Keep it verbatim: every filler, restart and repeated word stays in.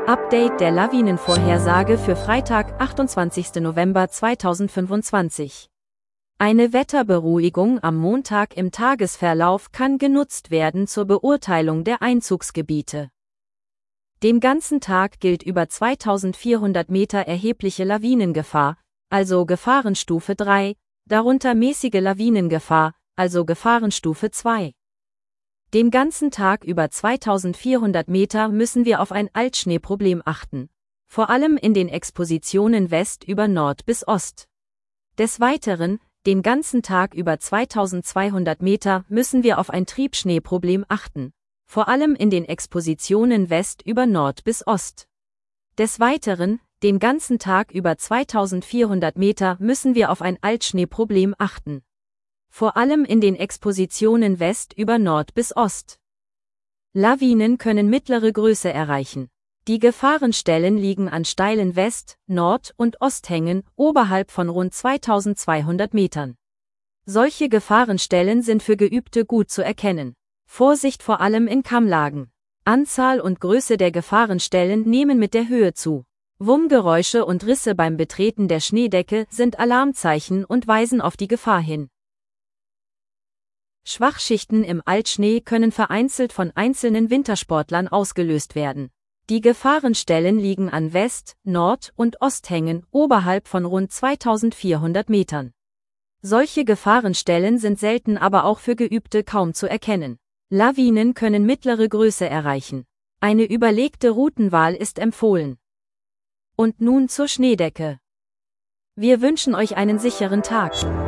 Update der Lawinenvorhersage für Freitag, achtundzwanzigsten November zweitausendfünfundzwanzig. Eine Wetterberuhigung am Montag im Tagesverlauf kann genutzt werden zur Beurteilung der Einzugsgebiete. Den ganzen Tag gilt über zweitausendvierhundert Meter erhebliche Lawinengefahr, also Gefahrenstufe drei, darunter mäßige Lawinengefahr, also Gefahrenstufe zwei. Den ganzen Tag über zweitausendvierhundert Meter müssen wir auf ein Altschneeproblem achten, vor allem in den Expositionen West über Nord bis Ost. Des Weiteren, den ganzen Tag über zweitausendzweihundert Meter müssen wir auf ein Triebschneeproblem achten, vor allem in den Expositionen West über Nord bis Ost. Des Weiteren, den ganzen Tag über zweitausendvierhundert Meter müssen wir auf ein Altschneeproblem achten, vor allem in den Expositionen West über Nord bis Ost. Lawinen können mittlere Größe erreichen. Die Gefahrenstellen liegen an steilen West-, Nord- und Osthängen oberhalb von rund zweitausendzweihundert Metern. Solche Gefahrenstellen sind für Geübte gut zu erkennen. Vorsicht vor allem in Kammlagen. Anzahl und Größe der Gefahrenstellen nehmen mit der Höhe zu. Wummgeräusche und Risse beim Betreten der Schneedecke sind Alarmzeichen und weisen auf die Gefahr hin. Schwachschichten im Altschnee können vereinzelt von einzelnen Wintersportlern ausgelöst werden. Die Gefahrenstellen liegen an West-, Nord- und Osthängen oberhalb von rund zweitausendvierhundert Metern. Solche Gefahrenstellen sind selten, aber auch für Geübte kaum zu erkennen. Lawinen können mittlere Größe erreichen. Eine überlegte Routenwahl ist empfohlen. Und nun zur Schneedecke. Wir wünschen euch einen sicheren Tag.